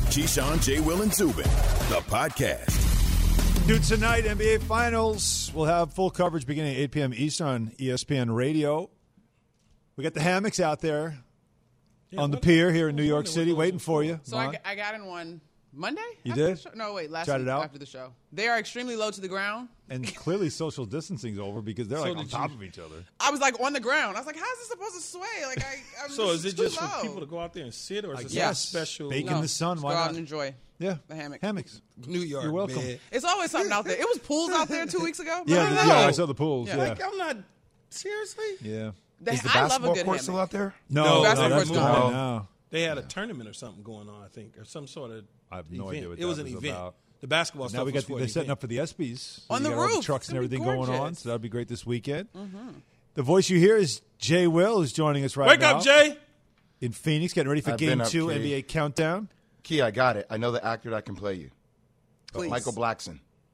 Keyshawn, J. Will, and Zubin, the podcast. Dude, tonight, NBA Finals. We'll have full coverage beginning at 8 p.m. Eastern on ESPN Radio. We got the hammocks out there on the pier here in New York City waiting for you. So I got in one Monday? You did? No, wait, last Tried week it out? after the show. They are extremely low to the ground. And clearly social distancing's over because they're like on top of each other. I was like on the ground. I was like, how is this supposed to sway? Like, I'm So is it too just low. for people to go out there and sit, or is it Yes. something special? Bake in the sun, Just why go out not? and enjoy Yeah. the hammock. Hammocks. New York, You're welcome. man. It's always something out there. It was pools out there 2 weeks ago. Yeah, Remember that? yeah, I saw the pools. Yeah. Yeah. Like, I'm not seriously. Yeah. Is the I love a basketball good court hammock. still out there? No, basketball that's court's gone gone. now. They had a tournament or something going on, I think, or some sort of. I have no event. idea what it was that an was event. about. The basketball Now stuff we was got for they're an setting event. up for the ESPYs. On You the got all roof. trucks It's and gonna be everything going on, gorgeous. so that'll be great this weekend. The voice you hear is Jay Will, who's joining us right Wake now. up, Jay! In Phoenix, getting ready for I've Game been up, 2 Key. NBA Countdown. Key, I got it. I know the actor that can play you. Please. Michael Blackson.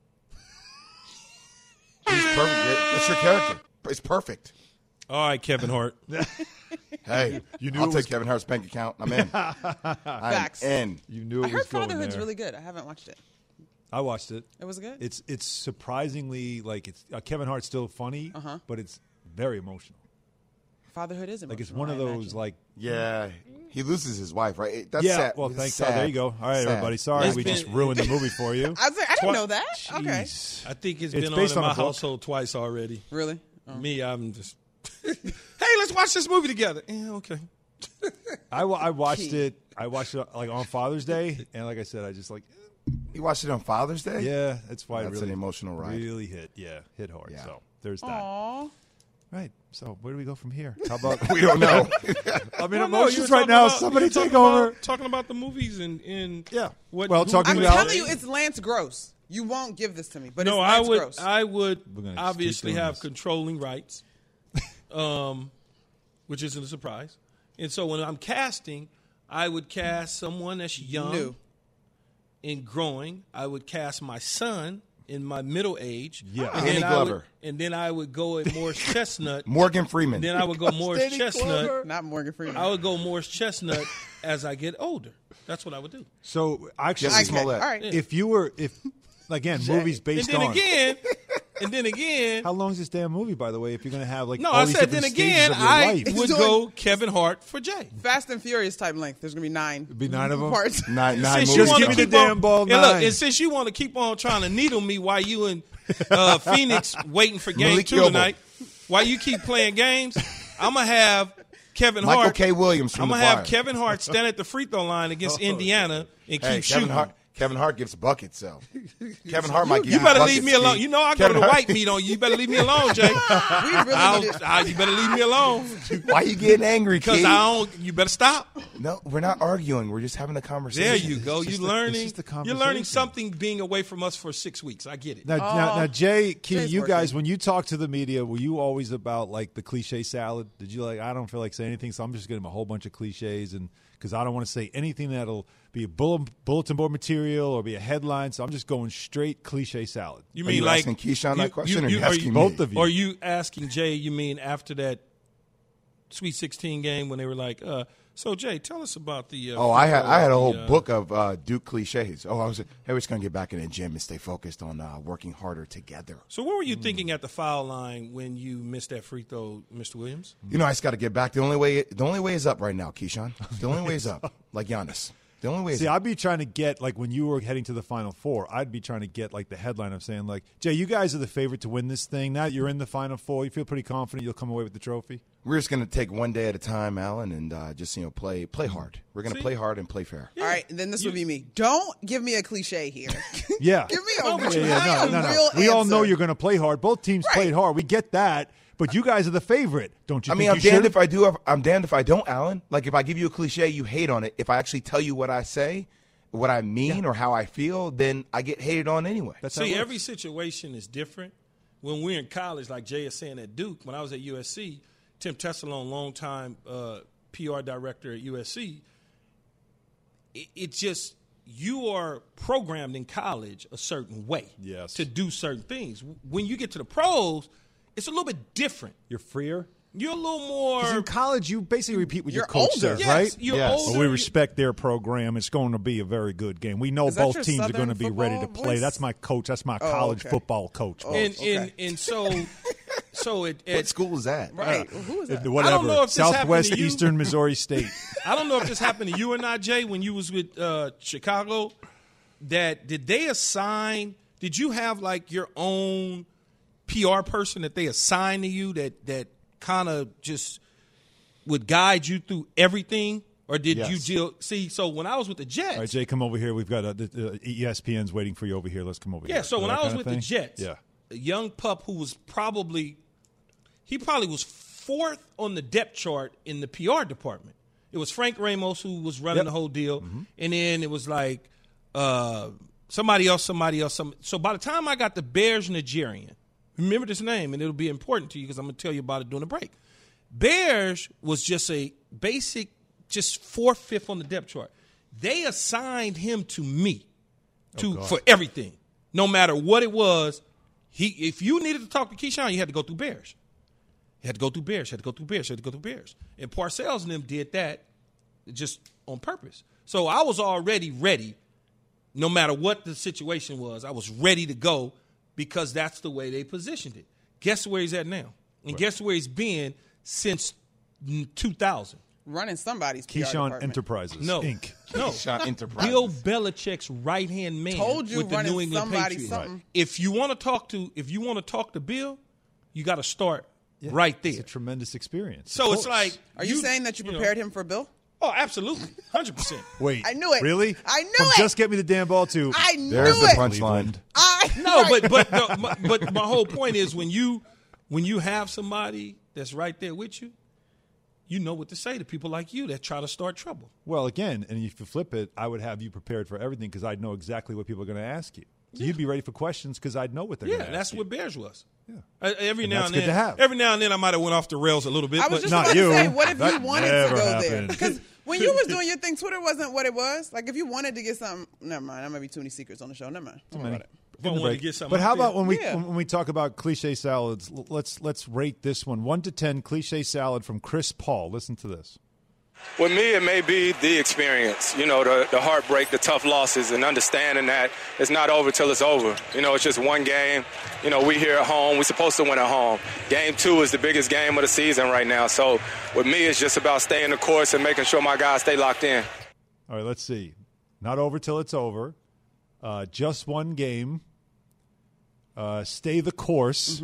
He's perfect. It's your character. It's perfect. All right, Kevin Hart. Hey, You knew I'll it take was- Kevin Hart's bank account. I'm in. I'm Facts. in. You knew I it heard was going Fatherhood's there. really good. I haven't watched it. I watched it. It was good? It's surprisingly like it's Kevin Hart's still funny, but it's very emotional. Fatherhood is emotional. Like it's one of I those imagine. like Yeah, he loses his wife, right? That's yeah. sad. Well, It's thanks. sad. Oh, there you go. All right, Sad. everybody. Sorry, It's we been- just ruined the movie for you. I was like, I didn't know that. Okay. Jeez. I think it's It's been on based in on my a book. household twice already. Really? Me, I'm just. Hey, let's watch this movie together. Yeah, okay. I watched it. I watched it like on Father's Day, and like I said, I just like You watched it on Father's Day? yeah. That's why it That's really an emotional ride. Really hit. Yeah, hit hard. Yeah. So there's that. Aw. Right. So where do we go from here? How about We don't know. I mean, Well, no, you emotions were right talking now. about- Somebody you were take talking over. about- Talking about the movies and Yeah. what? Well, who- talking I'm about- telling you, it's Lance Gross. You won't give this to me, but No, it's I Lance would. Gross. I would We're gonna obviously keep doing have this. controlling rights, which isn't a surprise. And so when I'm casting, I would cast someone that's young New. and growing. I would cast my son in my middle age. Yeah. And Danny then I would- Glover. and then I would go at Morris Chestnut. Morgan Freeman. Then I would go Morris Danny Chestnut. Glover. Not Morgan Freeman. I would go Morris Chestnut as I get older. That's what I would do. So actually, Jesse Okay. All Smollett. right. if you were again movies based And then on again, and then again, how long is this damn movie? By the way, if you're going to have like no, all I these said then different again, stages of your I life. would doing- go Kevin Hart for Jay. Fast and Furious type length. There's going to be 9. Be 9 of them? Parts. Nine Since movies. you Just wanna give me the keep damn on- ball and look, 9. and since you want to keep on trying to needle me while you in Phoenix waiting for game Malik 2 Yobo. tonight, while you keep playing games, I'm gonna have Kevin Michael Hart. K. Williams from I'm The gonna have Wire. Kevin Hart stand at the free throw line against Indiana and Hey, keep shooting. Kevin Hart gives buckets, so Kevin Hart might give You you better buckets, leave me alone. Steve. You know I go Kevin to the Hart- white meat on you. You better leave me alone, Jay. We really need to- You better leave me alone Why you getting angry, because kid? I don't. You better stop. No, we're not arguing. We're just having a conversation. There you go. just You're a- it's learning. just a You're learning conversation. something being away from us for 6 weeks. I get it. Now, Jay, Key, Jay's you guys, working. when you talk to the media, were you always about like the cliche salad? Did you like? I don't feel like saying anything, so I'm just getting a whole bunch of cliches, and because I don't want to say anything that'll be a bulletin board material or be a headline, so I'm just going straight cliche salad. You Are mean you like asking Keyshawn that question, or you are asking both me? of you? Or are you asking Jay? You mean after that Sweet 16 game when they were like, so Jay, tell us about the. Oh, I had a whole book of Duke cliches. Oh, I was just gonna get back in the gym and stay focused on working harder together. So what were you thinking at the foul line when you missed that free throw, Mr. Williams? You know, I just got to get back. The only way is up right now, Keyshawn. The only way is up, like Giannis. The only way is See, up. I'd be trying to get, like, when you were heading to the Final Four, I'd be trying to get, like, the headline of saying, like, Jay, you guys are the favorite to win this thing. Now that you're in the Final Four, you feel pretty confident you'll come away with the trophy? We're just gonna take one day at a time, Alan, and just play hard. We're gonna play hard and play fair. All right, then this would be me. Don't give me a cliche here. Yeah. Give me a, No, but you real, have real We all know answer. you're going to play hard. Both teams played hard. We get that. But you guys are the favorite. Don't you I think mean, you I'm damned should? if I do. I'm damned if I don't, Alan. Like if I give you a cliche, you hate on it. If I actually tell you what I say, what I mean, or how I feel, then I get hated on anyway. That's how it See, works. every situation is different. When we're in college, like Jay is saying at Duke, when I was at USC, Tim Tessalone, longtime PR director at USC, it's just you are programmed in college a certain way Yes. to do certain things. When you get to the pros, it's a little bit different. You're freer? You're a little more. 'Cause in college, you basically repeat what your You're coach older. says, Yes, right? you're Yes. older. Well, we respect their program. It's going to be a very good game. We know Is that both your teams are going to Southern be ready to football play. voice? That's my coach. That's my college okay. football coach. bro. and okay. so What it school is that? Right. Well, who is that? Whatever. I don't know if this happened Southwest to you. Eastern Missouri State. I don't know if this happened to you or not, Jay, when you was with Chicago. Did they assign? Did you have like your own PR person that they assigned to you that kind of just would guide you through everything, or did you Yes. deal? See, so when I was with the Jets, All right, Jay, come over here. We've got ESPN's waiting for you over here. Let's come over here. yeah. So when That I was kind of with the thing? Jets, Yeah. a young pup who was probably was fourth on the depth chart in the PR department. It was Frank Ramos who was running Yep. the whole deal, and then it was like somebody else. So by the time I got the Bears Nigerian, remember this name, and it'll be important to you because I'm going to tell you about it during the break. Bears was just a basic, just 4th, 5th on the depth chart. They assigned him to me for everything, no matter what it was. If you needed to talk to Keyshawn, you had to go through Bears. You had to go through Bears. You had to go through Bears. You had to go through Bears. And Parcells and them did that just on purpose. So I was already ready, no matter what the situation was. I was ready to go because that's the way they positioned it. Guess where he's at now? And guess where he's been since 2000? Running somebody's PR Keyshawn department. Enterprises, No. Inc. No. Keyshawn Enterprises. Bill Belichick's right-hand man Told you with the running New England somebody Patriots. something. If you want to talk to Bill, you got to start right there. It's a tremendous experience. So Of it's course. like, Are you saying that you know- prepared him for Bill? Oh, absolutely, 100%. Wait, I knew it. Really? I knew From it. Just get me the damn ball to. I knew There's the it. punchline. No, but my whole point is when you have somebody that's right there with you, you know what to say to people like you that try to start trouble. Well, again, and if you flip it, I would have you prepared for everything because I'd know exactly what people are going to ask you. So you'd be ready for questions because I'd know what they're going to ask That's you. what Bears was. Yeah. Every And now that's and good then, to have. every now and then, I might have went off the rails a little bit. I was but just Not about you. to say, what if you That wanted to never go happened. there? Because when you was doing your thing, Twitter wasn't what it was. Like, if you wanted to get something, never mind. There might be too many secrets on the show. Never mind. Don't worry about it. if I wanted to get something But how out there- about when we Yeah. when we talk about cliche salads? Let's rate this one 1 to 10. Cliche salad from Chris Paul. Listen to this. With me, it may be the experience, you know, the heartbreak, the tough losses, and understanding that it's not over till it's over. You know, it's just one game. You know, we here at home. We're supposed to win at home. Game 2 is the biggest game of the season right now. So with me, it's just about staying the course and making sure my guys stay locked in. All right, let's see. Not over till it's over. Just one game. Stay the course.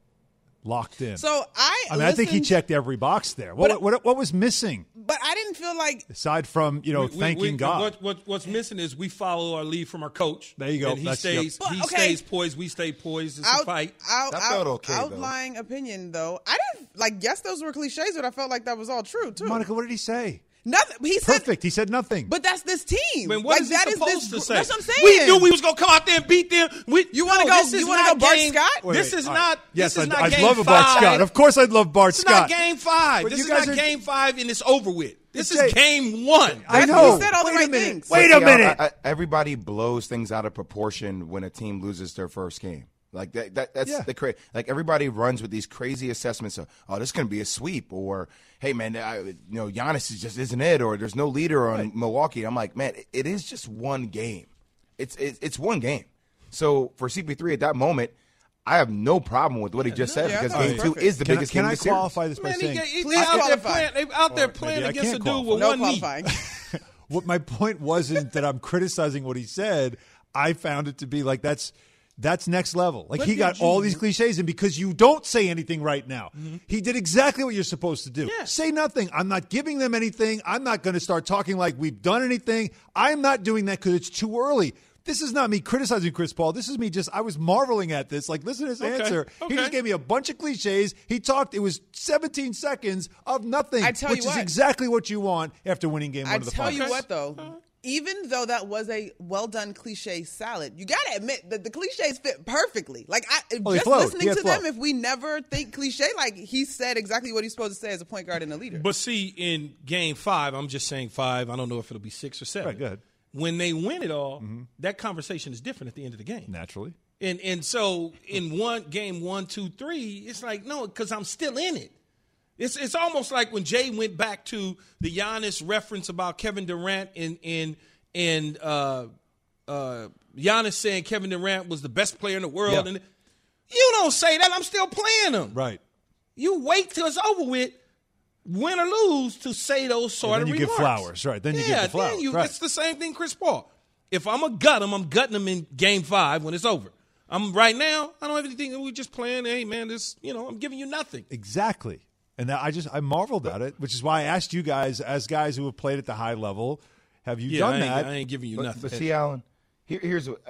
Locked in. So I think he checked every box there. What was missing But I didn't feel like aside from thanking God? What's missing is we follow our lead from our coach. There you go. And he That's- stays. yep. He But, okay. stays poised. We stay poised. It's a fight. That felt okay, though. outlying opinion though. I didn't like. Yes, those were cliches, but I felt like that was all true too. Monica, what did he say? Nothing. He said Perfect. He said nothing. But that's this team. I mean, what like is he that supposed this, to say? That's what I'm saying. We knew we was gonna come out there and beat them. You wanna go- you wanna go Bart Scott? This is all right. not. Yes, this is not I'd game love a Bart 5. Scott. Of course, I'd love Bart This is Scott. not game 5. But This you is guys not are- game 5, and it's over with. This Jay- is game 1. I That's- know. you said all the Wait a right minute. things. Wait a See, minute. everybody blows things out of proportion when a team loses their first game. Like that's Yeah. like everybody runs with these crazy assessments of, oh, this is going to be a sweep, or hey man, Giannis just isn't it, or there's no leader on Milwaukee. I'm like, man, it is just one game. It's one game. So for CP3 at that moment, I have no problem with what he just said Yeah, I because thought it game was 2 perfect. is the biggest Can game I of the series. qualify this by Man, saying they Please out there qualify. playing. They out there Or playing maybe I against a can't dude with no one knee. qualifying. what my point wasn't that I'm criticizing what he said. I found it to be like that's next level. Like But he did got you- all these cliches, and because you don't say anything right now, he did exactly what you're supposed to do. Yes. Say nothing. I'm not giving them anything. I'm not going to start talking like we've done anything. I'm not doing that because it's too early. This is not me criticizing Chris Paul. This is me I was marveling at this. Like, listen to his answer. He Okay. just gave me a bunch of cliches. He talked. It was 17 seconds of nothing, I tell which you is what. exactly what you want after winning game 1 I of the tell you finals. what, though, even though that was a well done cliche salad, you got to admit that the cliches fit perfectly. Like, they just flowed. listening He had to flow. them, if we never think cliche, like he said exactly what he's supposed to say as a point guard and a leader. But see, in game 5, I'm just saying 5. I don't know if it'll be 6 or 7. Right, go ahead. When they win it all, that conversation is different at the end of the game. Naturally. And so in game 1, 2, 3, it's like, no, because I'm still in it. It's almost like when Jay went back to the Giannis reference about Kevin Durant and Giannis saying Kevin Durant was the best player in the world. Yeah. And you don't say that. I'm still playing him. Right. You wait till it's over with, win or lose, to say those sort of then you remarks. give flowers, right? Then you give the flowers. Right. It's the same thing, Chris Paul. If I'm a gut him, I'm gutting him in Game 5 when it's over. Right now, I don't have anything. We're just playing. Hey, man, I'm giving you nothing. Exactly. And I marveled at it, which is why I asked you guys, as guys who have played at the high level, have you done that? I ain't giving you nothing. But see, Alan, here's what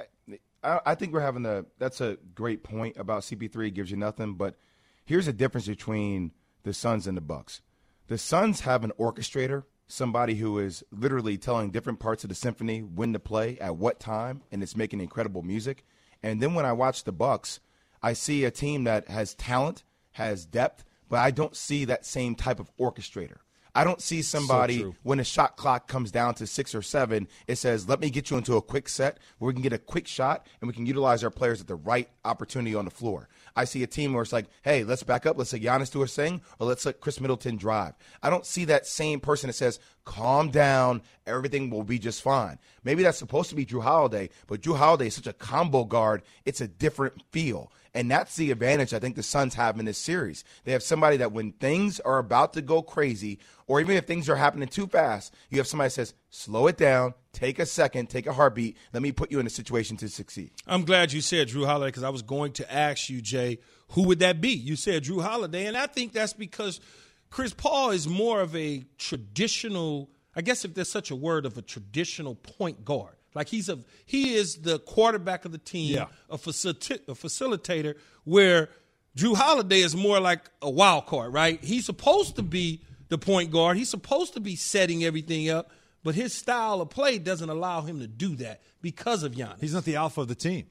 I think we're having that's a great point about CP3. It gives you nothing, but here's the difference between the Suns and the Bucks. The Suns have an orchestrator, somebody who is literally telling different parts of the symphony when to play, at what time, and it's making incredible music. And then when I watch the Bucks, I see a team that has talent, has depth, but I don't see that same type of orchestrator. I don't see somebody when a shot clock comes down to 6 or 7, it says, let me get you into a quick set where we can get a quick shot and we can utilize our players at the right opportunity on the floor. I see a team where it's like, hey, let's back up. Let's let Giannis do his thing, or let's let Chris Middleton drive. I don't see that same person that says, calm down, everything will be just fine. Maybe that's supposed to be Jrue Holiday, but Jrue Holiday is such a combo guard, it's a different feel. And that's the advantage I think the Suns have in this series. They have somebody that when things are about to go crazy, or even if things are happening too fast, you have somebody that says, slow it down, take a second, take a heartbeat, let me put you in a situation to succeed. I'm glad you said Jrue Holiday, because I was going to ask you, Jay, who would that be? You said Jrue Holiday, and I think that's because Chris Paul is more of a traditional, I guess if there's such a word, of a traditional point guard. Like he is the quarterback of the team, a facilitator, where Jrue Holiday is more like a wild card, right? He's supposed to be the point guard. He's supposed to be setting everything up, but his style of play doesn't allow him to do that because of Giannis. He's not the alpha of the team.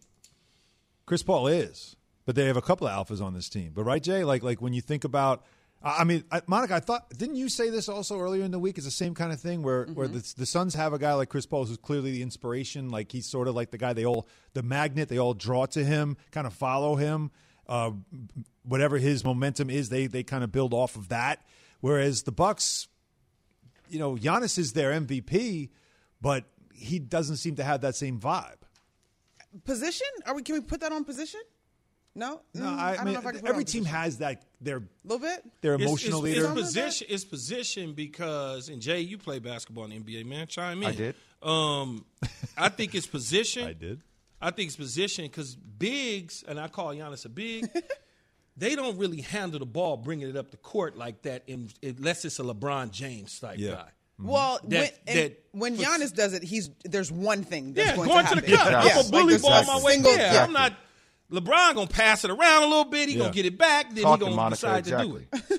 Chris Paul is, but they have a couple of alphas on this team. But right, Jay, like when you think about, Monica, I thought, didn't you say this also earlier in the week? It's the same kind of thing where the Suns have a guy like Chris Paul who's clearly the inspiration. Like he's sort of like the guy the magnet, they all draw to him, kind of follow him. Whatever his momentum is, they kind of build off of that. Whereas the Bucks, Giannis is their MVP, but he doesn't seem to have that same vibe. Position? Can we put that on position? No, I don't mean, know if I can put every it on team position. has that their little bit. Their emotional leader. It's position because, and Jay, you play basketball in the NBA, man. Chime in. I did. I think it's position. I did. I think it's position because bigs, and I call Giannis a big, they don't really handle the ball, bringing it up the court like that, unless it's a LeBron James type guy. Mm-hmm. Well, when Giannis does it, there's one thing that's going to happen. the cup. Yeah. I'm a bully ball my way there. Yeah. I'm not. LeBron gonna pass it around a little bit. He gonna get it back. Then he gonna decide to do it.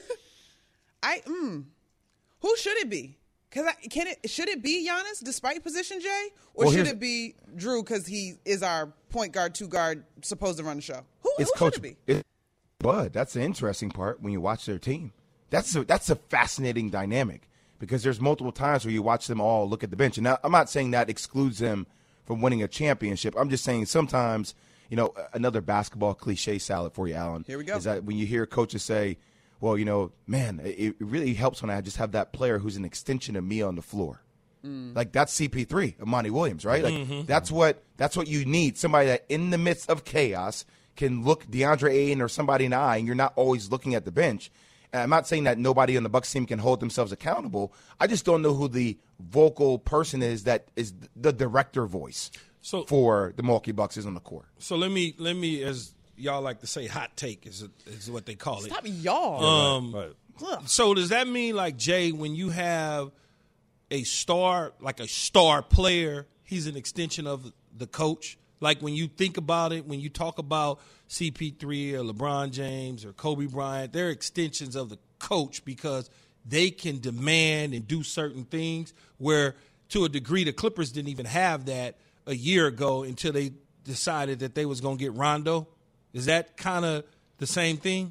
Who should it be? Should it be Giannis despite position, Jay, or should it be Jrue because he is our point guard, 2 guard, supposed to run the show? Who should it be? It's Bud. That's the interesting part when you watch their team. That's a fascinating dynamic because there's multiple times where you watch them all look at the bench. And now, I'm not saying that excludes them from winning a championship. I'm just saying sometimes. Another basketball cliche salad for you, Alan. Here we go. Is that when you hear coaches say, well, man, it really helps when I just have that player who's an extension of me on the floor. Like that's CP3, Monty Williams, right? Like that's what you need. Somebody that in the midst of chaos can look DeAndre Ayton or somebody in the eye, and you're not always looking at the bench. And I'm not saying that nobody on the Bucks team can hold themselves accountable. I just don't know who the vocal person is that is the director voice. For the Milwaukee Bucks is on the court. So let me, as y'all like to say, hot take is what they call it. Stop y'all. Right. So does that mean, like, Jay, when you have a star player, he's an extension of the coach? Like when you think about it, when you talk about CP3 or LeBron James or Kobe Bryant, they're extensions of the coach because they can demand and do certain things where, to a degree, the Clippers didn't even have that a year ago until they decided that they was going to get Rondo. Is that kind of the same thing?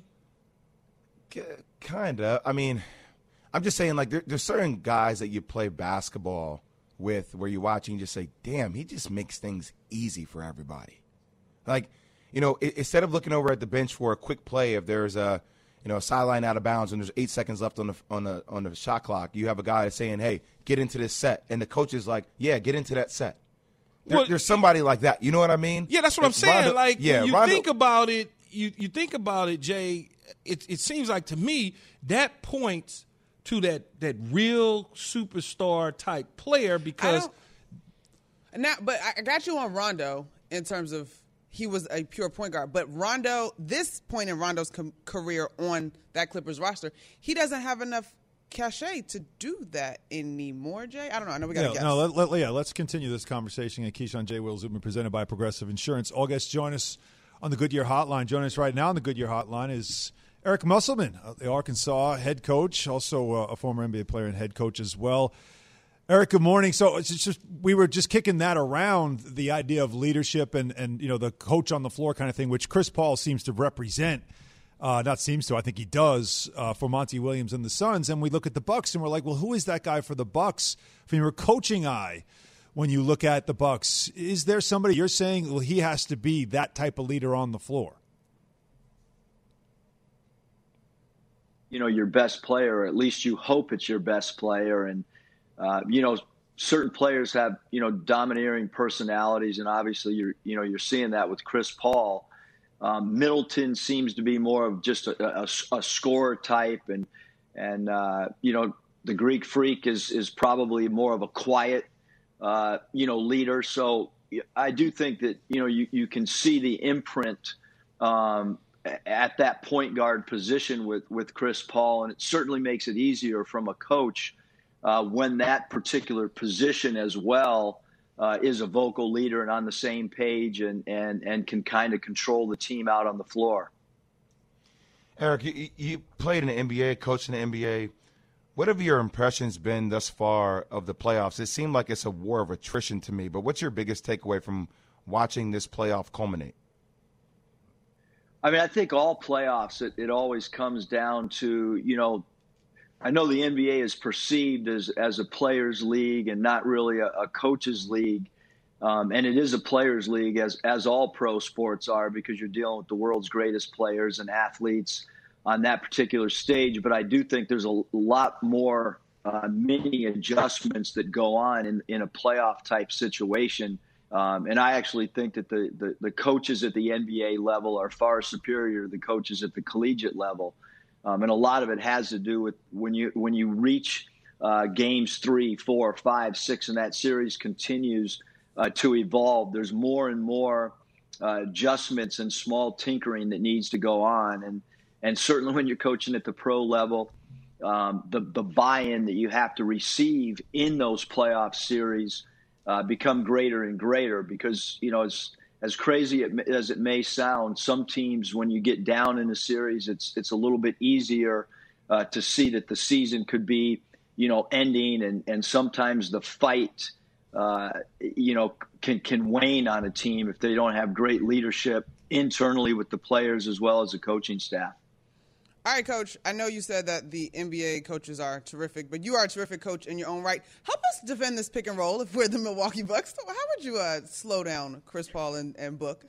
Kind of. I mean, I'm just saying, like, there's certain guys that you play basketball with where you watch and you just say, damn, he just makes things easy for everybody. Like, instead of looking over at the bench for a quick play, if there's a sideline out of bounds and there's 8 seconds left on the shot clock, you have a guy saying, "Hey, get into this set," and the coach is like, "Yeah, get into that set." There's somebody like that. You know what I mean? Yeah, that's what I'm saying. When you think about it, you think about it, Jay. It seems like to me that points to that real superstar type player because. But I got you on Rondo in terms of he was a pure point guard. But Rondo, this point in Rondo's career on that Clippers roster, he doesn't have enough cachet to do that anymore, Jay. I don't know. I know we got to guess. No, let's continue this conversation. Keyshawn J. Will Zubin, presented by Progressive Insurance. All guests join us on the Goodyear Hotline. Joining us right now on the Goodyear Hotline is Eric Musselman, the Arkansas head coach, also a former NBA player and head coach as well. Eric, good morning. So it's just we were just kicking that around, the idea of leadership and the coach on the floor kind of thing, which Chris Paul seems to represent. Not seems to, I think he does for Monty Williams and the Suns. And we look at the Bucks and we're like, well, who is that guy for the Bucks? From your coaching eye, when you look at the Bucks, is there somebody you're saying, well, he has to be that type of leader on the floor? Your best player, or at least you hope it's your best player. And, certain players have, domineering personalities. And obviously you're seeing that with Chris Paul. Middleton seems to be more of just a scorer type. And the Greek Freak is probably more of a quiet, leader. So I do think that, you can see the imprint, at that point guard position with Chris Paul. And it certainly makes it easier from a coach when that particular position as well is a vocal leader and on the same page and can kind of control the team out on the floor. Eric, you played in the NBA, coached in the NBA. What have your impressions been thus far of the playoffs? It seemed like it's a war of attrition to me, but what's your biggest takeaway from watching this playoff culminate? I mean, I think all playoffs, it always comes down to, I know the NBA is perceived as a players' league and not really a coaches' league. And it is a players' league, as all pro sports are, because you're dealing with the world's greatest players and athletes on that particular stage. But I do think there's a lot more mini adjustments that go on in a playoff-type situation. And I actually think that the coaches at the NBA level are far superior to the coaches at the collegiate level. And a lot of it has to do with when you reach games 3, 4, 5, 6, and that series continues to evolve. There's more and more adjustments and small tinkering that needs to go on. And certainly when you're coaching at the pro level, the buy-in that you have to receive in those playoff series become greater and greater because, as crazy as it may sound, some teams, when you get down in a series, it's a little bit easier to see that the season could be, ending, and sometimes the fight, can wane on a team if they don't have great leadership internally with the players as well as the coaching staff. All right, Coach, I know you said that the NBA coaches are terrific, but you are a terrific coach in your own right. Help us defend this pick and roll if we're the Milwaukee Bucks. How would you slow down Chris Paul and Book?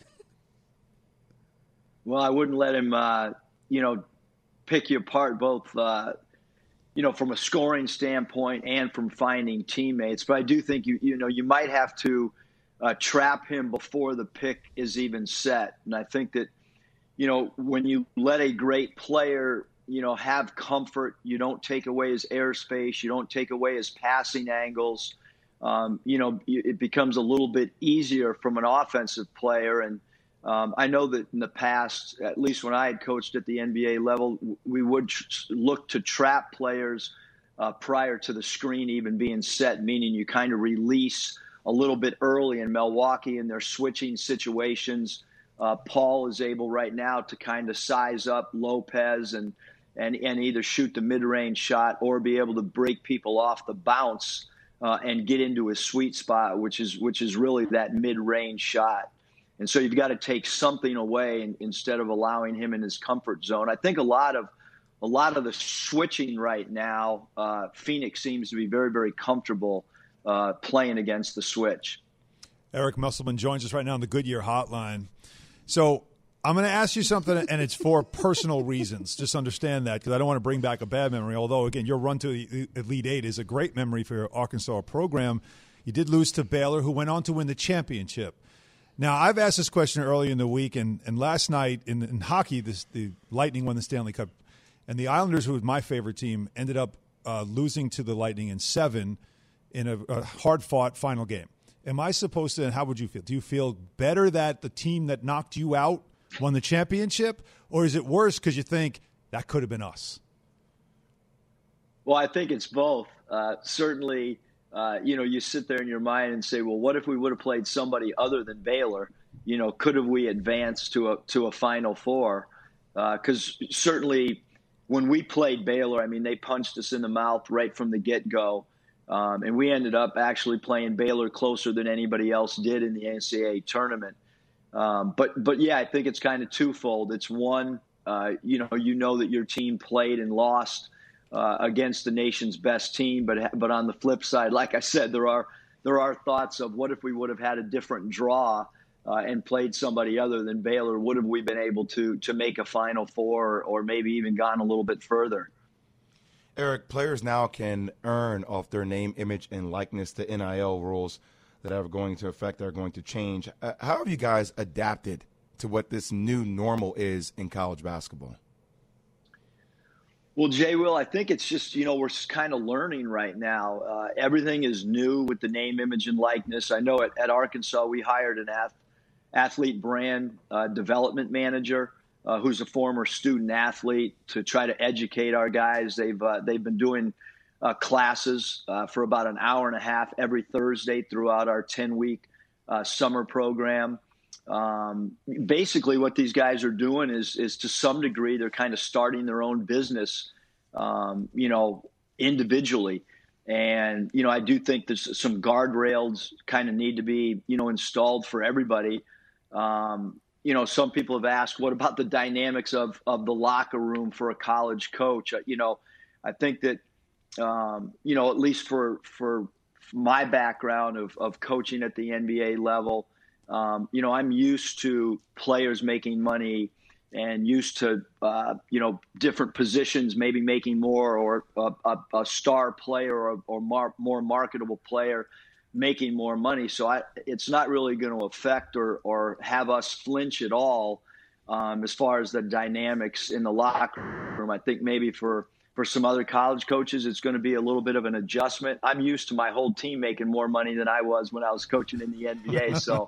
Well, I wouldn't let him, pick you apart both, from a scoring standpoint and from finding teammates. But I do think, you might have to trap him before the pick is even set. And I think that, when you let a great player, have comfort, you don't take away his airspace, you don't take away his passing angles, it becomes a little bit easier from an offensive player. And I know that in the past, at least when I had coached at the NBA level, we would look to trap players prior to the screen even being set, meaning you kind of release a little bit early in Milwaukee in their switching situations. Paul is able right now to kind of size up Lopez and either shoot the mid-range shot or be able to break people off the bounce and get into his sweet spot, which is really that mid-range shot. And so you've got to take something away instead of allowing him in his comfort zone. I think a lot of the switching right now, Phoenix seems to be very, very comfortable playing against the switch. Eric Musselman joins us right now on the Goodyear Hotline. So I'm going to ask you something, and it's for personal reasons. Just understand that, because I don't want to bring back a bad memory. Although, again, your run to the Elite Eight is a great memory for your Arkansas program. You did lose to Baylor, who went on to win the championship. Now, I've asked this question earlier in the week, and last night in hockey, the Lightning won the Stanley Cup. And the Islanders, who was my favorite team, ended up losing to the Lightning in 7 in a hard-fought final game. Am I supposed to, and how would you feel? Do you feel better that the team that knocked you out won the championship, or is it worse because you think that could have been us? Well, I think it's both. Certainly, you sit there in your mind and say, well, what if we would have played somebody other than Baylor? Could have we advanced to a Final Four? Because certainly when we played Baylor, I mean, they punched us in the mouth right from the get-go. And we ended up actually playing Baylor closer than anybody else did in the NCAA tournament. But yeah, I think it's kind of twofold. It's one, you know that your team played and lost against the nation's best team, but on the flip side, like I said, there are thoughts of what if we would have had a different draw and played somebody other than Baylor? Would have we been able to make a Final Four or maybe even gone a little bit further? Eric, players now can earn off their name, image, and likeness. The NIL rules that are going to affect are going to change. How have you guys adapted to what this new normal is in college basketball? Well, Jay, Will, I think it's just, we're kind of learning right now. Everything is new with the name, image, and likeness. I know at Arkansas we hired an athlete brand development manager who's a former student athlete to try to educate our guys. They've been doing classes for about an hour and a half every Thursday throughout our 10-week summer program. Basically what these guys are doing is to some degree, they're kind of starting their own business, individually. And, I do think there's some guardrails kind of need to be, installed for everybody. Some people have asked, what about the dynamics of the locker room for a college coach? I think that, at least for my background of coaching at the NBA level, I'm used to players making money and used to, different positions, maybe making more, or a star player or more marketable player making more money. So it's not really going to affect or have us flinch at all as far as the dynamics in the locker room. I think maybe for some other college coaches, it's going to be a little bit of an adjustment. I'm used to my whole team making more money than I was when I was coaching in the NBA. So,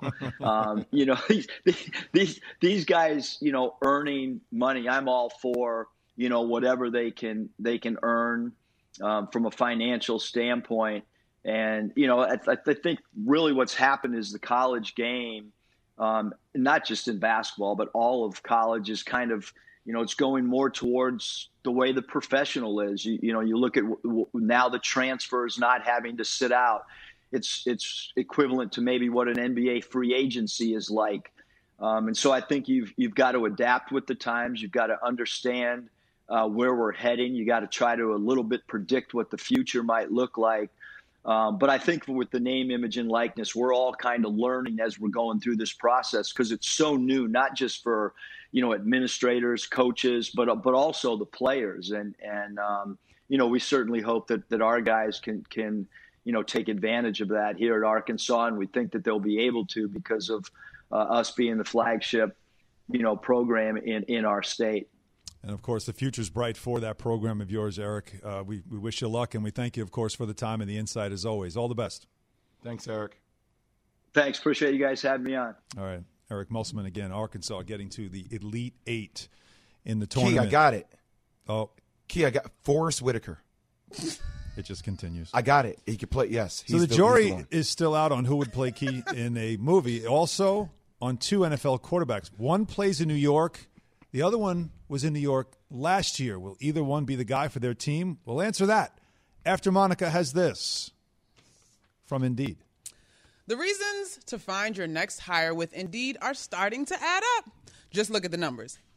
these guys, earning money, I'm all for, whatever they can earn from a financial standpoint. And, I think really what's happened is the college game, not just in basketball, but all of college is kind of, it's going more towards the way the professional is. You look at now the transfers not having to sit out. It's equivalent to maybe what an NBA free agency is like. And so I think you've got to adapt with the times. You've got to understand where we're heading. You got to try to a little bit predict what the future might look like. But I think with the name, image, and likeness, we're all kind of learning as we're going through this process because it's so new, not just for, administrators, coaches, but also the players. And we certainly hope that our guys can take advantage of that here at Arkansas. And we think that they'll be able to because of us being the flagship, program in our state. And, of course, the future's bright for that program of yours, Eric. We wish you luck, and we thank you, of course, for the time and the insight as always. All the best. Thanks, Eric. Thanks. Appreciate you guys having me on. All right. Eric Musselman again, Arkansas, getting to the Elite Eight in the tournament. Key, I got it. Oh. Key, I got Forrest Whitaker. It just continues. I got it. He could play, yes. So the jury is still out on who would play Key in a movie. Also on 2 NFL quarterbacks. One plays in New York. The other one was in New York last year. Will either one be the guy for their team? We'll answer that after Monica has this from Indeed. The reasons to find your next hire with Indeed are starting to add up. Just look at the numbers.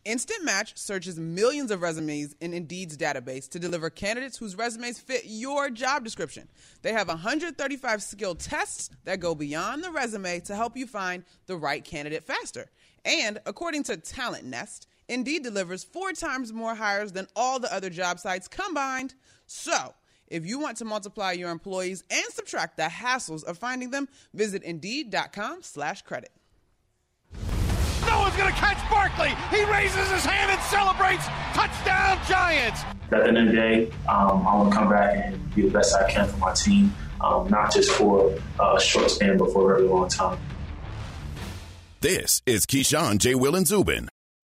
Instant Match searches millions of resumes in Indeed's database to deliver candidates whose resumes fit your job description. They have 135 skill tests that go beyond the resume to help you find the right candidate faster. And according to Talent Nest, Indeed delivers 4 times more hires than all the other job sites combined. So, if you want to multiply your employees and subtract the hassles of finding them, visit Indeed.com/credit. No one's going to catch Barkley. He raises his hand and celebrates. Touchdown, Giants. At the end of the day, I want to come back and be the best I can for my team, not just for a short span, but for a very long time. This is Keyshawn, J. Will, and Zubin.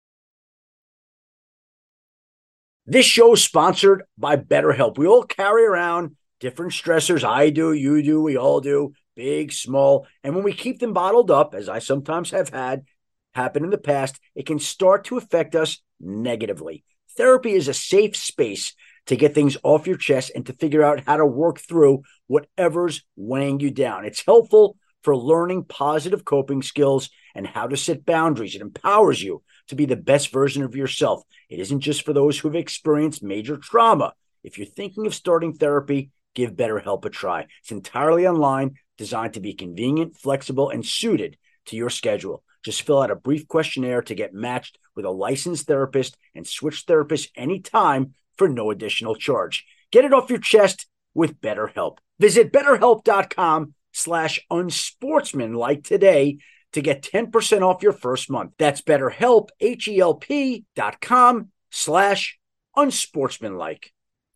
This show is sponsored by BetterHelp. We all carry around different stressors. I do, you do, we all do, big, small. And when we keep them bottled up, as I sometimes have had happen in the past, it can start to affect us negatively. Therapy is a safe space to get things off your chest and to figure out how to work through whatever's weighing you down. It's helpful for learning positive coping skills and how to set boundaries. It empowers you to be the best version of yourself. It isn't just for those who've experienced major trauma. If you're thinking of starting therapy, give BetterHelp a try. It's entirely online, designed to be convenient, flexible, and suited to your schedule. Just fill out a brief questionnaire to get matched with a licensed therapist and switch therapists anytime for no additional charge. Get it off your chest with BetterHelp. Visit BetterHelp.com/unsportsmanlike today to get 10% off your first month. That's BetterHelp, HELP.com/unsportsmanlike.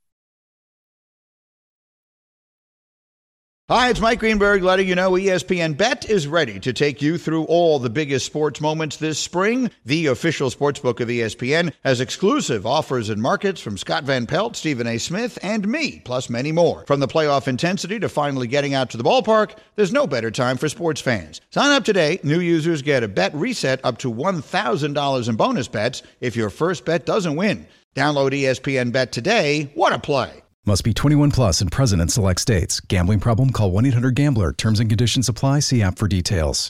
Hi, it's Mike Greenberg letting you know ESPN Bet is ready to take you through all the biggest sports moments this spring. The official sportsbook of ESPN has exclusive offers and markets from Scott Van Pelt, Stephen A. Smith, and me, plus many more. From the playoff intensity to finally getting out to the ballpark, there's no better time for sports fans. Sign up today. New users get a bet reset up to $1,000 in bonus bets if your first bet doesn't win. Download ESPN Bet today. What a play. Must be 21 plus and present in select states. Gambling problem? Call 1-800-GAMBLER. Terms and conditions apply. See app for details.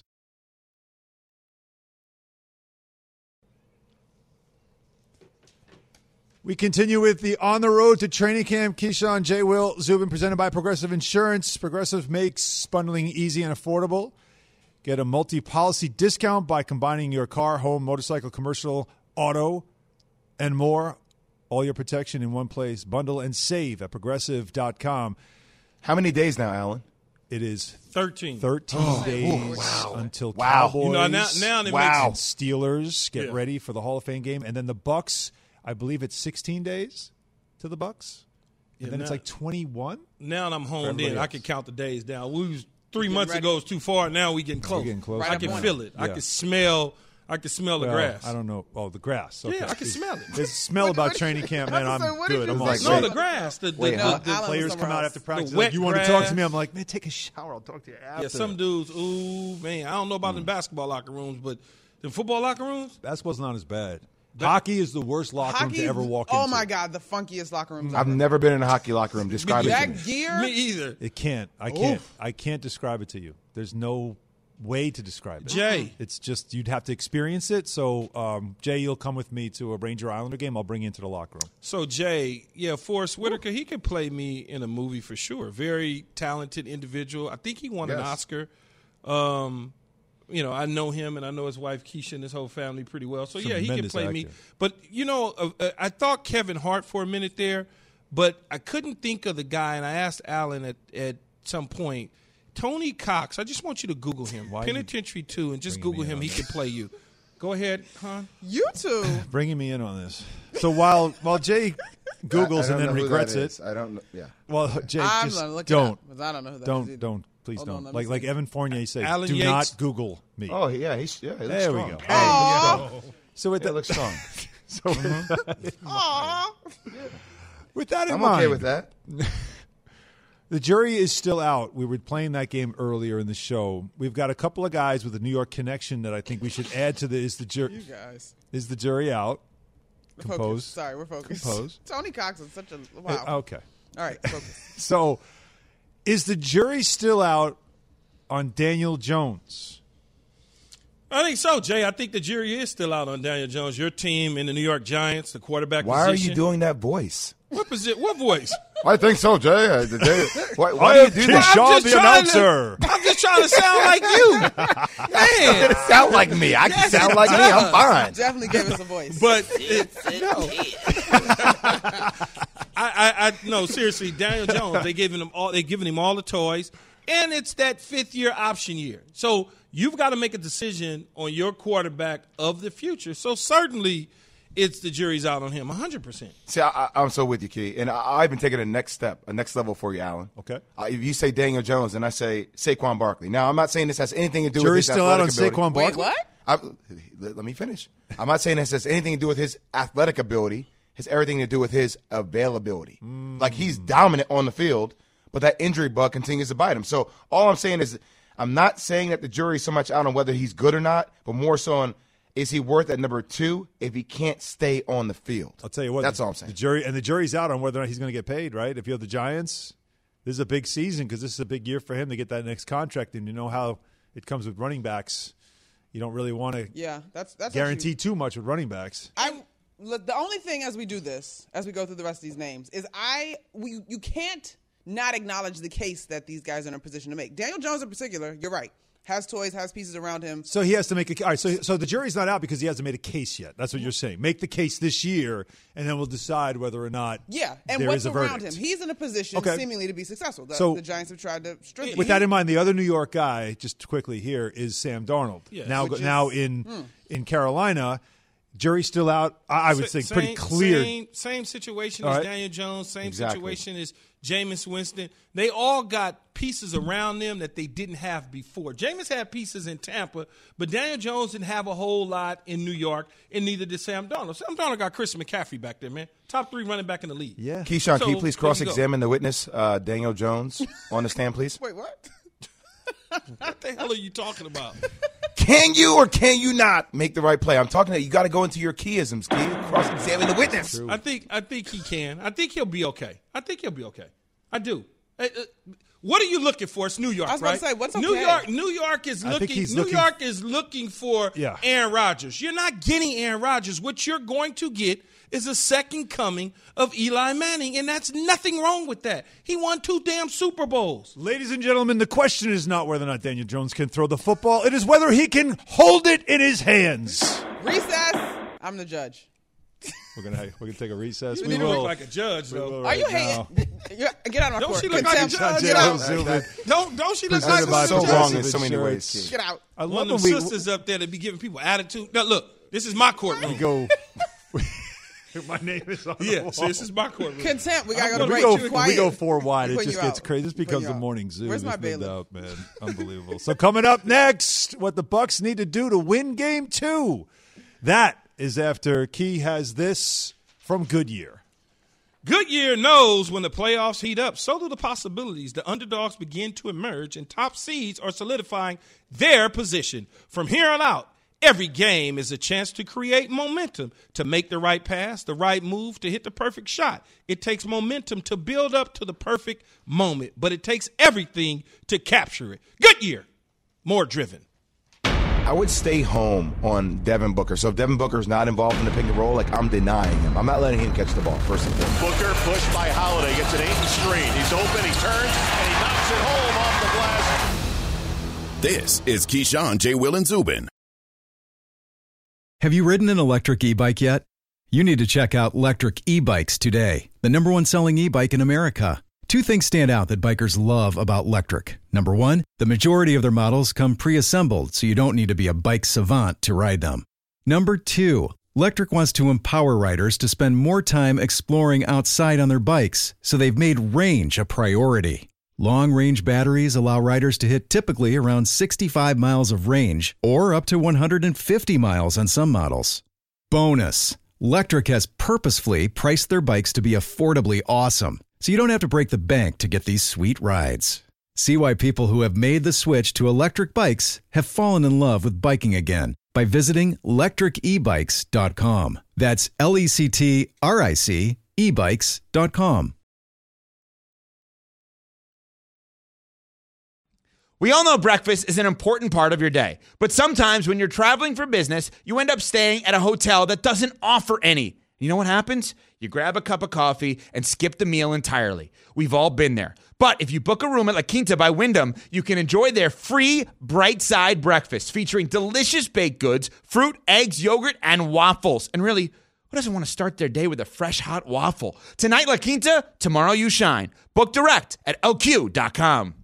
We continue with the On the Road to Training Camp. Keyshawn, J. Will, Zubin, presented by Progressive Insurance. Progressive makes bundling easy and affordable. Get a multi-policy discount by combining your car, home, motorcycle, commercial, auto, and more. All your protection in one place. Bundle and save at Progressive.com. How many days now, Alan? It is 13 days until Cowboys now and makes Steelers get ready for the Hall of Fame game. And then the Bucks, I believe it's 16 days to the Bucks. And then it's like 21. Now I'm honed in. I can count the days down. We was 3 months ago is too far. Now we getting close. We're getting close. Right I can feel it. Yeah. I can smell the grass. I don't know. Oh, the grass. Okay. Yeah, I can smell it. There's a smell about training camp, man. I'm good. I'm all like, set. No, the grass. The players come out after practice. The wet you want to talk to me? I'm like, man, take a shower. I'll talk to you after. Yeah, some dudes, ooh, man, I don't know about the basketball locker rooms, but the football locker rooms? Basketball's not as bad. Hockey is the worst locker room to ever walk into. Oh, my God, the funkiest locker rooms I've never been in a hockey locker room. Describe it to me. That gear? Me either. It can't. I can't describe it to you. There's no way to describe it. Jay. It's just you'd have to experience it. So, Jay, you'll come with me to a Ranger Islander game. I'll bring you into the locker room. So, Jay, Forrest Whitaker, he could play me in a movie for sure. Very talented individual. I think he won an Oscar. I know him and I know his wife Keisha and his whole family pretty well. So, he can play me. But, I thought Kevin Hart for a minute there, but I couldn't think of the guy, and I asked Alan at some point, Tony Cox, I just want you to Google him. Penitentiary 2, and just Google him. He can play you. Go ahead, hon. You too. Bringing me in on this. So while Jay Googles and then regrets it. I don't know. Yeah. Well, Jay, I'm just gonna look don't. it up, I don't know who that is. Don't. Please Hold don't. on, Like Evan Fournier said, Alan do Yates. not Google me. Oh, yeah. He looks there strong. we go. Aww. So with It looks strong. with that in I'm mind. okay with that. The jury is still out. We were playing that game earlier in the show. We've got a couple of guys with a New York connection that I think we should add to the Is the jury out? Composed. Sorry, we're focused. Composed. Tony Cox is such a wow. Okay. All right, focus. So, is the jury still out on Daniel Jones? I think so, Jay. I think the jury is still out on Daniel Jones. Your team in the New York Giants, the quarterback Why position. are you doing that voice? What voice? I think so, Jay. Why do you do that? Sean the announcer. I'm just trying to sound like you. Man. It sound like me. I can sound like me. I'm fine. Definitely gave us a voice. But no, seriously, Daniel Jones, they've given him all the toys, and it's that 5th-year option year. So you've got to make a decision on your quarterback of the future. So certainly it's the jury's out on him 100%. See, I'm so with you, Key. And I've been taking a next level for you, Alan. Okay. If you say Daniel Jones and I say Saquon Barkley. Now, I'm not saying this has anything to do Jury's with his still out on athletic ability. Saquon Barkley? Wait, what? Let me finish. I'm not saying this has anything to do with his athletic ability. It has everything to do with his availability. Like, he's dominant on the field, but that injury bug continues to bite him. So all I'm saying is I'm not saying that the jury's so much out on whether he's good or not, but more so on is he worth at number 2 if he can't stay on the field? I'll tell you what. That's all I'm saying. The jury's out on whether or not he's going to get paid, right? If you have the Giants, this is a big season because this is a big year for him to get that next contract. And you know how it comes with running backs. You don't really want to that's guarantee too much with running backs. The only thing as we do this, as we go through the rest of these names, is you can't not acknowledge the case that these guys are in a position to make. Daniel Jones in particular, you're right. Has toys, has pieces around him. So he has to make a – all right, so the jury's not out because he hasn't made a case yet. That's what you're saying. Make the case this year, and then we'll decide whether or not and what's around verdict. him. He's in a position seemingly to be successful. The Giants have tried to strengthen him. With that in mind, the other New York guy, just quickly here, is Sam Darnold. Yeah. Now in Carolina, jury's still out, I would think, pretty clear. Same situation as Daniel Jones, situation as Jameis Winston. They all got pieces around them that they didn't have before. Jameis had pieces in Tampa, but Daniel Jones didn't have a whole lot in New York, and neither did Sam Darnold. Sam Darnold got Christian McCaffrey back there, man. Top 3 running back in the league. Yeah. Keyshawn, can you please cross-examine the witness, Daniel Jones, on the stand, please? Wait, what? What the hell are you talking about? Can you or can you not make the right play? I'm talking about you got to go into your keyisms, Key. Cross-examine the witness. I think he can. I think he'll be okay. I do. What are you looking for? It's New York, right? I was about to say, what's okay? New York is looking for Aaron Rodgers. You're not getting Aaron Rodgers. What you're going to get is a second coming of Eli Manning, and that's nothing wrong with that. He won 2 damn Super Bowls. Ladies and gentlemen, the question is not whether or not Daniel Jones can throw the football. It is whether he can hold it in his hands. Recess. I'm the judge. We're gonna take a recess. You need to look like a judge, though. Are you hating? Get out of my court. Don't she look like a judge? Get out. Don't she look like a judge? So wrong in so many ways. Get out. I One love of them sisters up there that be giving people attitude. Now, look, this is my courtroom. My name is on the wall. So this is my courtroom. Contempt. We gotta go to break. We go 4 wide. It just gets crazy. This becomes a morning zoo. Where's my bailiff? No doubt, man. Unbelievable. So coming up next, what the Bucs need to do to win Game 2. That is after Key has this from Goodyear. Goodyear knows when the playoffs heat up, so do the possibilities. The underdogs begin to emerge, and top seeds are solidifying their position. From here on out, every game is a chance to create momentum, to make the right pass, the right move, to hit the perfect shot. It takes momentum to build up to the perfect moment, but it takes everything to capture it. Goodyear, more driven. I would stay home on Devin Booker. So if Devin Booker's not involved in the pick and roll, I'm denying him. I'm not letting him catch the ball, first and foremost. Booker pushed by Holiday, gets an 8 straight. He's open, he turns, and he knocks it home off the glass. This is Keyshawn, J. Will, and Zubin. Have you ridden an electric e-bike yet? You need to check out Lectric E-Bikes today, the #1 selling e-bike in America. 2 things stand out that bikers love about Lectric. Number 1, the majority of their models come pre-assembled, so you don't need to be a bike savant to ride them. Number 2, Lectric wants to empower riders to spend more time exploring outside on their bikes, so they've made range a priority. Long-range batteries allow riders to hit typically around 65 miles of range, or up to 150 miles on some models. Bonus, Lectric has purposefully priced their bikes to be affordably awesome, so you don't have to break the bank to get these sweet rides. See why people who have made the switch to electric bikes have fallen in love with biking again by visiting lectricebikes.com. That's LECTRIC ebikes.com. We all know breakfast is an important part of your day, but sometimes when you're traveling for business, you end up staying at a hotel that doesn't offer any. You know what happens? You grab a cup of coffee and skip the meal entirely. We've all been there. But if you book a room at La Quinta by Wyndham, you can enjoy their free Bright Side breakfast featuring delicious baked goods, fruit, eggs, yogurt, and waffles. And really, who doesn't want to start their day with a fresh hot waffle? Tonight, La Quinta, tomorrow you shine. Book direct at LQ.com.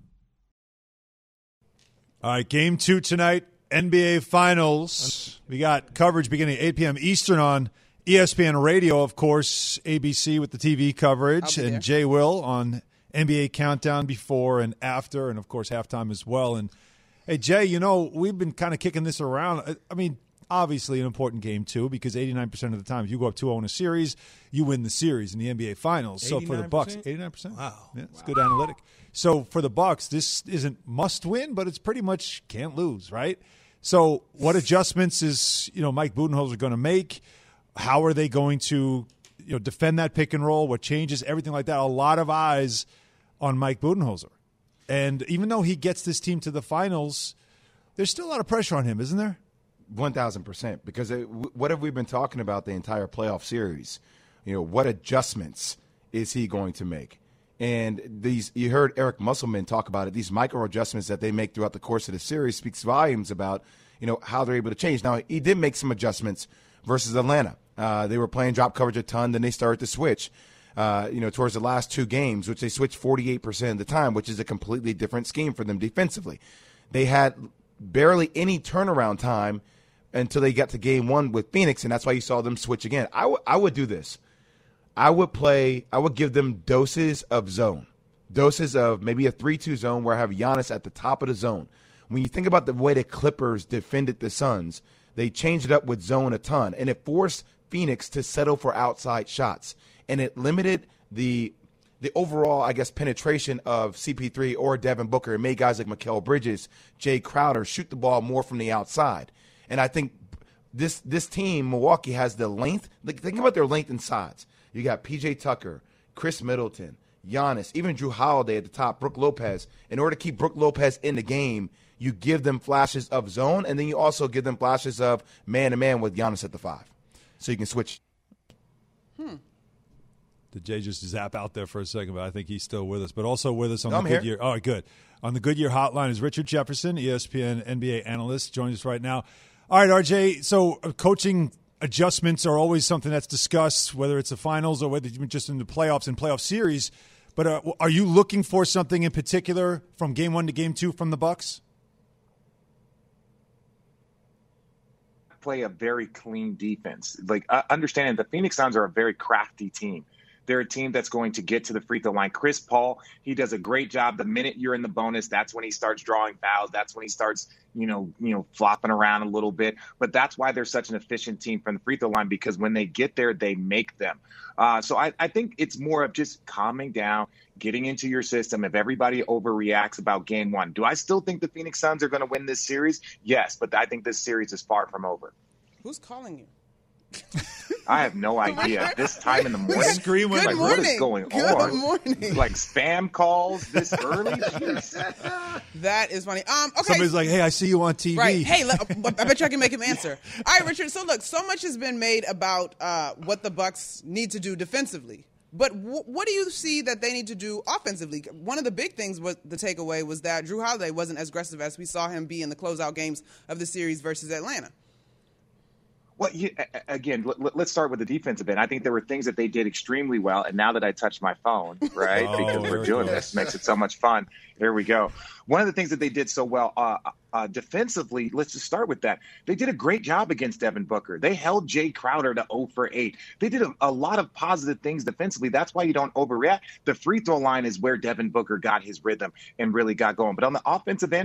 All right, game 2 tonight, NBA Finals. We got coverage beginning at 8 p.m. Eastern on ESPN Radio, of course, ABC with the TV coverage, and Jay Will on NBA Countdown before and after, and, of course, halftime as well. And, hey, Jay, you know, we've been kind of kicking this around. I mean, obviously an important game, too, because 89% of the time, if you go up 2-0 in a series, you win the series in the NBA Finals. 89%? So for the Bucks, 89%. Wow. Yeah, it's good analytic. So for the Bucks, this isn't must win, but it's pretty much can't lose, right? So what adjustments is, you know, Mike Budenholzer going to make? How are they going to, you know, defend that pick and roll? What changes? Everything like that. A lot of eyes on Mike Budenholzer. And even though he gets this team to the finals, there's still a lot of pressure on him, isn't there? 1,000%. Because what have we been talking about the entire playoff series? You know, what adjustments is he going to make? And these, you heard Eric Musselman talk about it. These micro adjustments that they make throughout the course of the series speaks volumes about, you know, how they're able to change. Now, he did make some adjustments versus Atlanta. They were playing drop coverage a ton. Then they started to switch, you know, towards the last 2 games, which they switched 48% of the time, which is a completely different scheme for them defensively. They had barely any turnaround time until they got to game 1 with Phoenix, and that's why you saw them switch again. I would do this. I would give them doses of zone, doses of maybe a 3-2 zone where I have Giannis at the top of the zone. When you think about the way the Clippers defended the Suns, they changed it up with zone a ton, and it forced Phoenix to settle for outside shots, and it limited the overall, I guess, penetration of CP3 or Devin Booker. It made guys like Mikal Bridges, Jay Crowder shoot the ball more from the outside. And I think this team, Milwaukee, has the length. Like, think about their length and size. You got P.J. Tucker, Chris Middleton, Giannis, even Drew Holiday at the top, Brook Lopez. In order to keep Brook Lopez in the game, you give them flashes of zone, and then you also give them flashes of man-to-man with Giannis at the 5. So you can switch. Did Jay just zap out there for a second, but I think he's still with us. But also with us on the here. Goodyear. All right, good. On the Goodyear hotline is Richard Jefferson, ESPN NBA analyst, joins us right now. All right, RJ, so coaching adjustments are always something that's discussed, whether it's the finals or whether you're just in the playoffs and playoff series. But are you looking for something in particular from game 1 to game 2 from the Bucks? Play a very clean defense. Like, understanding the Phoenix Suns are a very crafty team. They're a team that's going to get to the free throw line. Chris Paul, he does a great job. The minute you're in the bonus, that's when he starts drawing fouls. That's when he starts, you know, flopping around a little bit. But that's why they're such an efficient team from the free throw line, because when they get there, they make them. So I think it's more of just calming down, getting into your system. If everybody overreacts about game 1, do I still think the Phoenix Suns are going to win this series? Yes, but I think this series is far from over. Who's calling you? I have no idea. This time in the morning, scream like, morning. What is going Good on? morning. Like spam calls this early? Jeez. That is funny. Okay. Somebody's like, hey, I see you on TV. Right. Hey, I bet you I can make him answer. All right, Richard. So look, so much has been made about what the Bucks need to do defensively. But what do you see that they need to do offensively? One of the big things was the takeaway was that Drew Holiday wasn't as aggressive as we saw him be in the closeout games of the series versus Atlanta. Well, again, let's start with the defensive end. I think there were things that they did extremely well. And now that I touch my phone, right, because we're doing this, makes it so much fun. There we go. One of the things that they did so well defensively, let's just start with that. They did a great job against Devin Booker. They held Jay Crowder to 0 for 8. They did a lot of positive things defensively. That's why you don't overreact. The free throw line is where Devin Booker got his rhythm and really got going. But on the offensive end,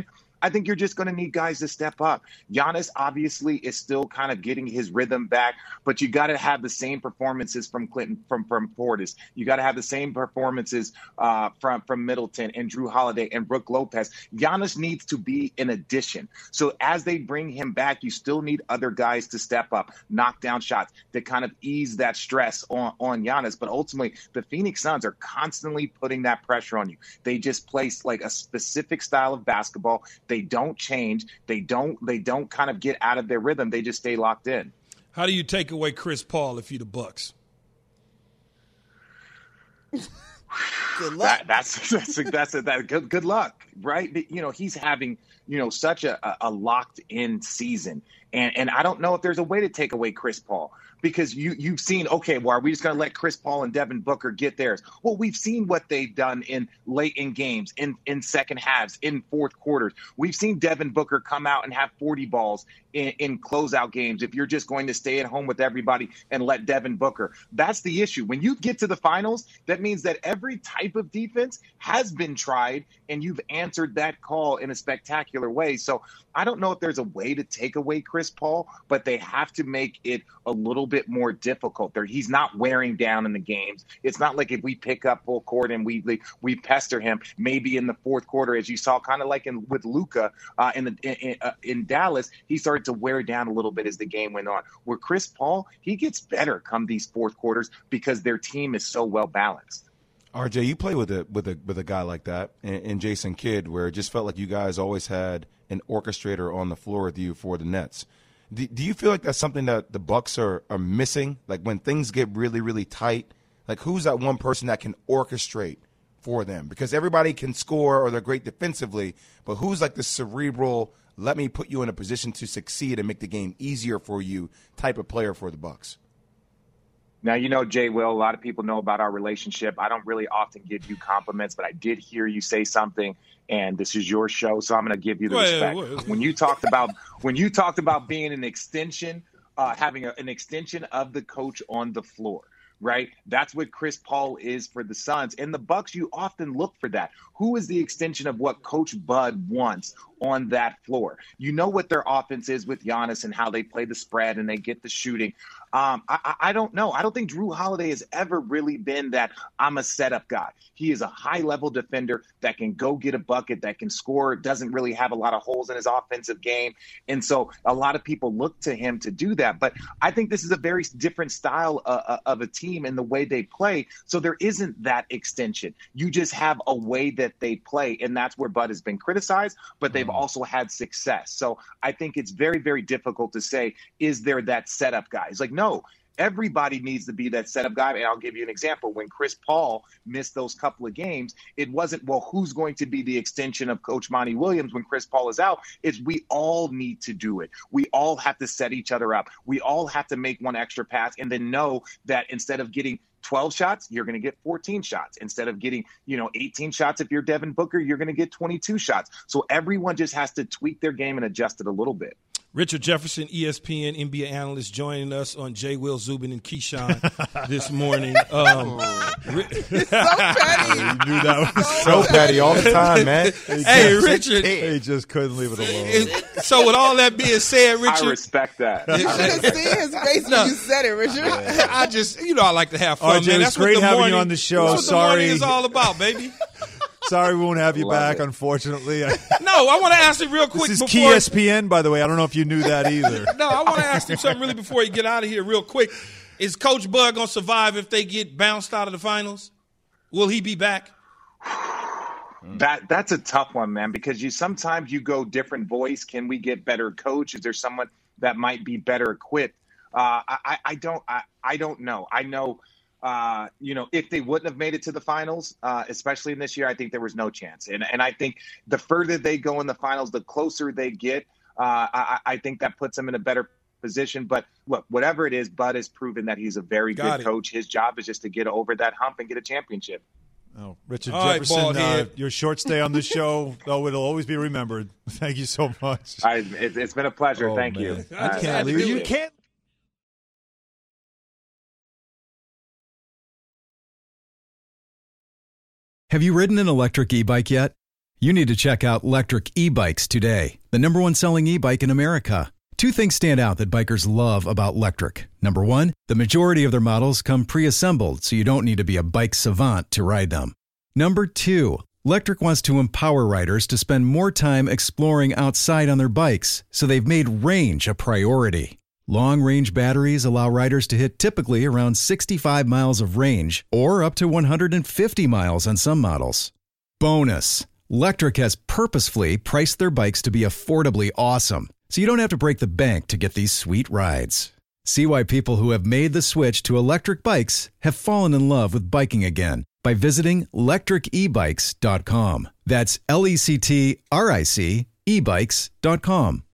I think you're just going to need guys to step up. Giannis obviously is still kind of getting his rhythm back, but you got to have the same performances from Portis. You got to have the same performances from Middleton and Drew Holiday and Brook Lopez. Giannis needs to be an addition. So as they bring him back, you still need other guys to step up, knock down shots, to kind of ease that stress on Giannis. But ultimately, the Phoenix Suns are constantly putting that pressure on you. They just play like a specific style of basketball. They don't change. They don't kind of get out of their rhythm. They just stay locked in. How do you take away Chris Paul if you're the Bucks? Good luck. Good luck, right? You know, he's having, such a locked in season. And I don't know if there's a way to take away Chris Paul, because you've seen, okay, well, are we just going to let Chris Paul and Devin Booker get theirs? Well, we've seen what they've done in late in games, in second halves, in fourth quarters. We've seen Devin Booker come out and have 40 balls in closeout games if you're just going to stay at home with everybody and let Devin Booker. That's the issue. When you get to the finals, that means that every type of defense has been tried, and you've answered that call in a spectacular way. So I don't know if there's a way to take away Chris Paul, but they have to make it a little bit more difficult. He's not wearing down in the games. It's not like if we pick up full court and we pester him, maybe in the fourth quarter, as you saw, kind of like with Luka in Dallas, he started to wear down a little bit as the game went on. Where Chris Paul, he gets better come these fourth quarters because their team is so well balanced. RJ, you play with a guy like that in Jason Kidd, where it just felt like you guys always had an orchestrator on the floor with you for the Nets. Do you feel like that's something that the Bucks are missing? Like when things get really, really tight, like who's that one person that can orchestrate for them? Because everybody can score or they're great defensively, but who's like the cerebral, let me put you in a position to succeed and make the game easier for you type of player for the Bucks? Now, Jay Will, a lot of people know about our relationship. I don't really often give you compliments, but I did hear you say something, and this is your show, so I'm going to give you the respect. When you talked about being an extension, having an extension of the coach on the floor, right? That's what Chris Paul is for the Suns. And the Bucks, you often look for that. Who is the extension of what Coach Bud wants on that floor? You know what their offense is with Giannis and how they play the spread and they get the shooting. I don't know. I don't think Drew Holiday has ever really been that I'm a setup guy. He is a high-level defender that can go get a bucket, that can score, doesn't really have a lot of holes in his offensive game. And so a lot of people look to him to do that. But I think this is a very different style of a team in the way they play. So there isn't that extension. You just have a way that they play, and that's where Bud has been criticized, but they've also had success. So I think it's very, very difficult to say, is there that setup guy? It's like, no, everybody needs to be that setup guy. And I'll give you an example. When Chris Paul missed those couple of games, it wasn't, well, who's going to be the extension of Coach Monty Williams when Chris Paul is out? It's we all need to do it. We all have to set each other up. We all have to make one extra pass and then know that instead of getting 12 shots, you're going to get 14 shots. Instead of getting, 18 shots, if you're Devin Booker, you're going to get 22 shots. So everyone just has to tweak their game and adjust it a little bit. Richard Jefferson, ESPN NBA analyst, joining us on J. Will Zubin and Keyshawn this morning. It's so petty. You knew that was so petty all the time, man. Hey, Richard. He just couldn't leave it alone. So with all that being said, Richard. I respect that. You should have seen his face when you said it, Richard. I just, I like to have fun, RJ, man. That's great having you on the show. That's what the morning is all about, baby. Sorry we won't have you back, unfortunately. No, I want to ask him real quick. This is ESPN, by the way. I don't know if you knew that either. No, I want to ask him something really before you get out of here real quick. Is Coach Bud going to survive if they get bounced out of the finals? Will he be back? That's a tough one, man, because sometimes you go different voice. Can we get better coach? Is there someone that might be better equipped? I don't know. I know. If they wouldn't have made it to the finals, especially in this year, I think there was no chance. And I think the further they go in the finals, the closer they get. I think that puts them in a better position. But look, whatever it is, Bud has proven that he's a very good coach. His job is just to get over that hump and get a championship. Oh, Richard All Jefferson, right, your short stay on this show, it'll always be remembered. Thank you so much. It's been a pleasure. Thank man. you. I can't leave you. Can't. Have you ridden an electric e-bike yet? You need to check out Lectric E-Bikes today, the #1 selling e-bike in America. Two things stand out that bikers love about Lectric. Number one, the majority of their models come pre-assembled, so you don't need to be a bike savant to ride them. Number two, Lectric wants to empower riders to spend more time exploring outside on their bikes, so they've made range a priority. Long-range batteries allow riders to hit typically around 65 miles of range, or up to 150 miles on some models. Bonus, Lectric has purposefully priced their bikes to be affordably awesome, so you don't have to break the bank to get these sweet rides. See why people who have made the switch to electric bikes have fallen in love with biking again by visiting lectricebikes.com. That's LECTRIC ebikes.com.